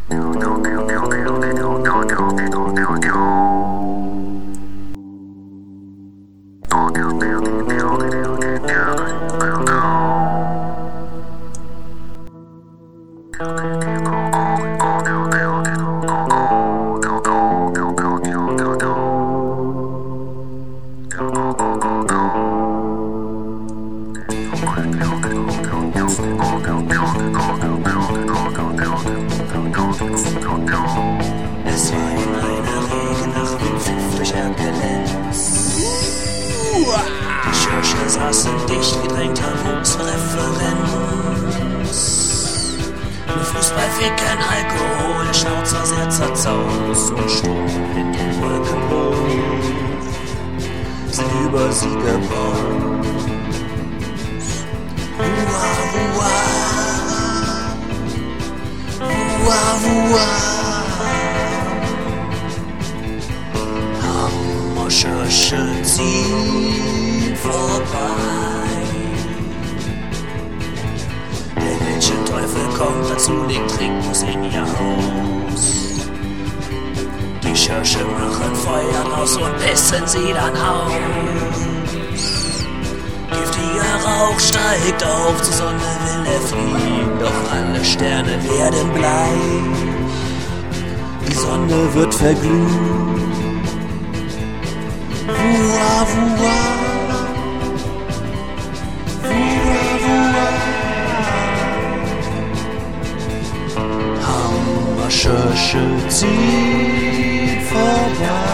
Es war in einer Regennacht mit Pfiff durch Erkelenz. Die Kirche saßen dicht gedrängt am Referenz. Nur Fußball, Ficken, Alkohol, der Schnauzer sehr zerzaust und Sturm in den Wolken hoch sind über sie gebaut. Hammerschösche ziehen vorbei. Der Gretchenteufel kommt dazu, legt Trinkmus in ihr Haus. Die Kirche machen Feuer raus und pissen sie dann aus. Giftiger Rauch steigt auf, zur Sonne will er fliegen, doch alle Sterne werden bleich. Die Sonne wird verglühen. Wua, wua. Wua, wua. Hammerschösche zieht vorbei.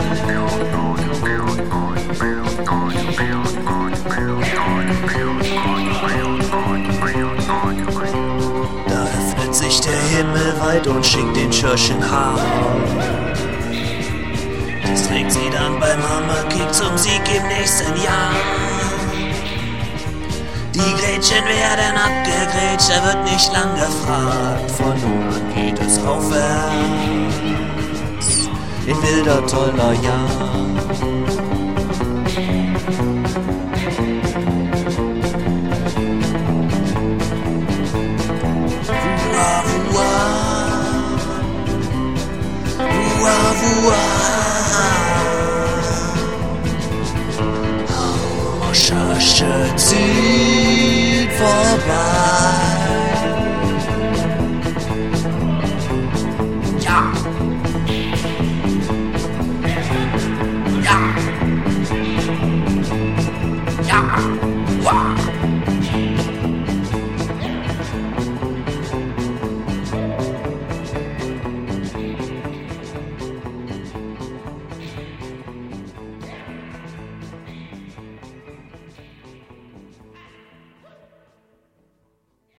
Da öffnet sich der Himmel weit und schickt den Kirchenhahn. Das trägt sie dann beim Hammerkick zum Sieg im nächsten Jahr. Die Gretchen werden abgegrätscht, er wird nicht lang gefragt. Von nun an geht es aufwärts in wilder, toller Jagd.